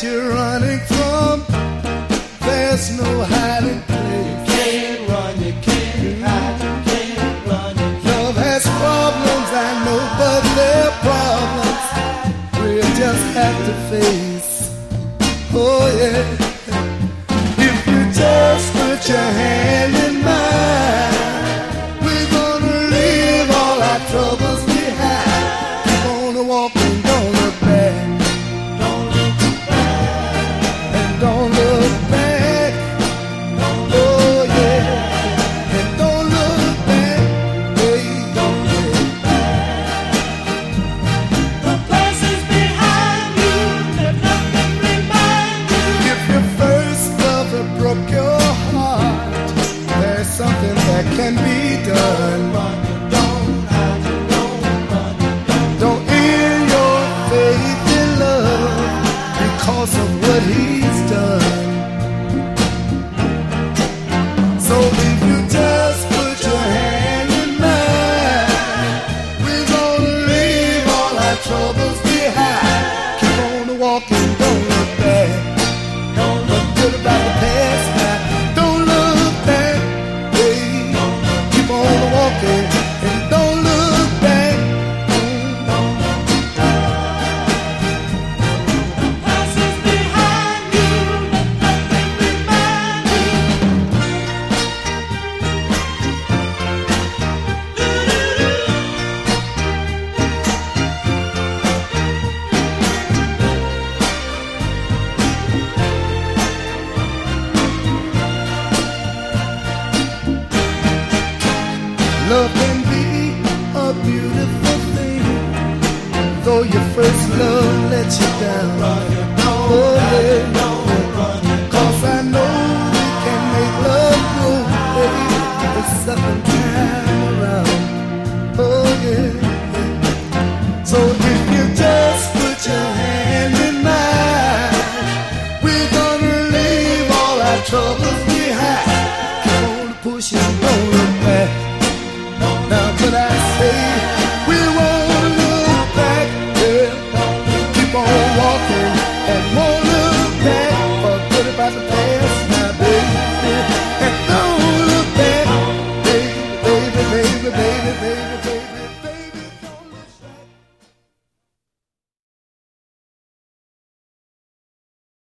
you're running from. There's no hiding place. Can't run, you can't hide, you can't run. Love has problems, I know, but they're problems we'll just have to face. Oh yeah. If you just put your hand in mine, we're gonna leave all our troubles behind. Keep on walking, don't look back. Don't look back, And don't look back. Oh yeah. And don't look back. Hey, don't look back. The places behind you, let nothing remind you. if your first lover broke your heart, there's something that can be done. Run, you don't hide, you don't run. Don't end your faith in love because of what he's done. So if you just put your hand in mine, we're gonna leave all our troubles behind. Keep on walking, don't look back. Don't But look good about the past now. Don't look back. Hey, keep on walking and don't look back. places behind you, let nothing remind you. Love can be a beautiful thing, though your first love let you down. Oh yeah, cause I know we can make love grow, baby, the second time around. Oh yeah. So if you just put your hand in mine, we're gonna leave all our troubles behind. Keep on pushing.